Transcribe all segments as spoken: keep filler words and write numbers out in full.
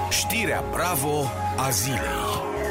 Știrea Bravo a zilei.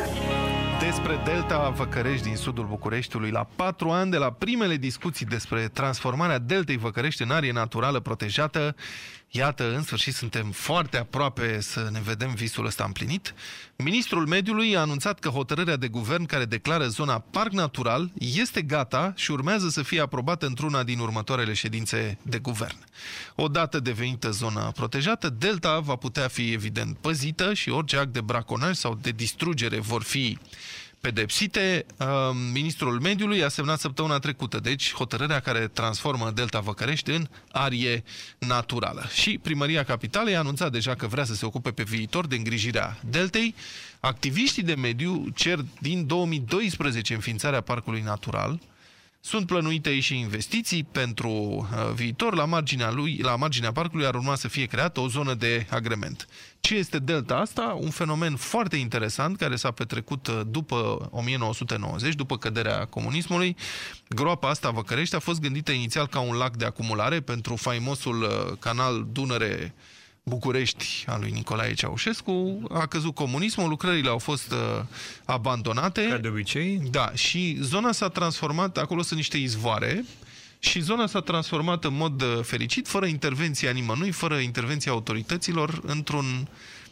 Despre Delta Văcărești din sudul Bucureștiului, la patru ani de la primele discuții despre transformarea Deltei Văcărești în arie naturală protejată, iată, în sfârșit suntem foarte aproape să ne vedem visul ăsta împlinit. Ministrul Mediului a anunțat că hotărârea de guvern care declară zona parc natural este gata și urmează să fie aprobată într-una din următoarele ședințe de guvern. Odată devenită zona protejată, Delta va putea fi evident păzită și orice act de braconaj sau de distrugere vor fi pedepsite. Ministrul Mediului a semnat săptămâna trecută, deci, hotărârea care transformă Delta Văcărești în arie naturală. Și Primăria Capitalei a anunțat deja că vrea să se ocupe pe viitor de îngrijirea deltei. Activiștii de mediu cer din două mii doisprezece înființarea parcului natural. Sunt plănuite aici și investiții pentru uh, viitor. La marginea lui, la marginea parcului ar urma să fie creată o zonă de agrement. Ce este delta asta? Un fenomen foarte interesant care s-a petrecut uh, după o mie nouă sute nouăzeci, după căderea comunismului. Groapa asta Văcărești a fost gândită inițial ca un lac de acumulare pentru faimosul uh, canal Dunăre București al lui Nicolae Ceaușescu. A căzut comunismul, lucrările au fost uh, abandonate. Ca de obicei. Da, și zona s-a transformat, acolo sunt niște izvoare, și zona s-a transformat în mod uh, fericit, fără intervenția nimănui, fără intervenția autorităților, într-un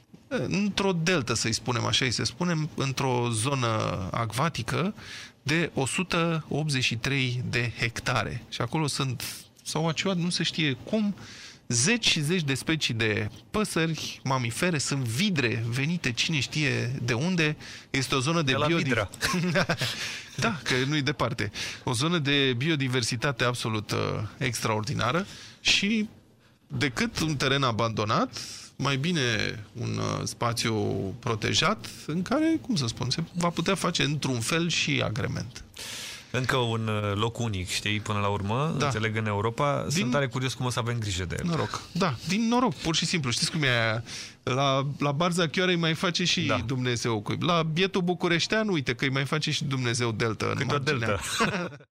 într-o deltă, să-i spunem așa, să spunem, într-o zonă acvatică de o sută optzeci și trei de hectare. Și acolo sunt, s-au aciuat, nu se știe cum, zeci și zeci de specii de păsări, mamifere, sunt vidre venite cine știe de unde. Este o zonă de, de biodiversitate. Da, că nu-i departe. O zonă de biodiversitate absolut uh, extraordinară și decât un teren abandonat, mai bine un uh, spațiu protejat în care, cum să spun, se va putea face într-un fel și agrement. Încă un loc unic, știi, până la urmă, da. Înțeleg, în Europa. Din... Sunt tare curios cum o să avem grijă de el. Noroc. Da, din noroc, pur și simplu. Știți cum e aia? La, la Barza Chioarei mai face și da. Dumnezeu cuib. La bietul bucureștean, uite că îi mai face și Dumnezeu delta. Cât o delta.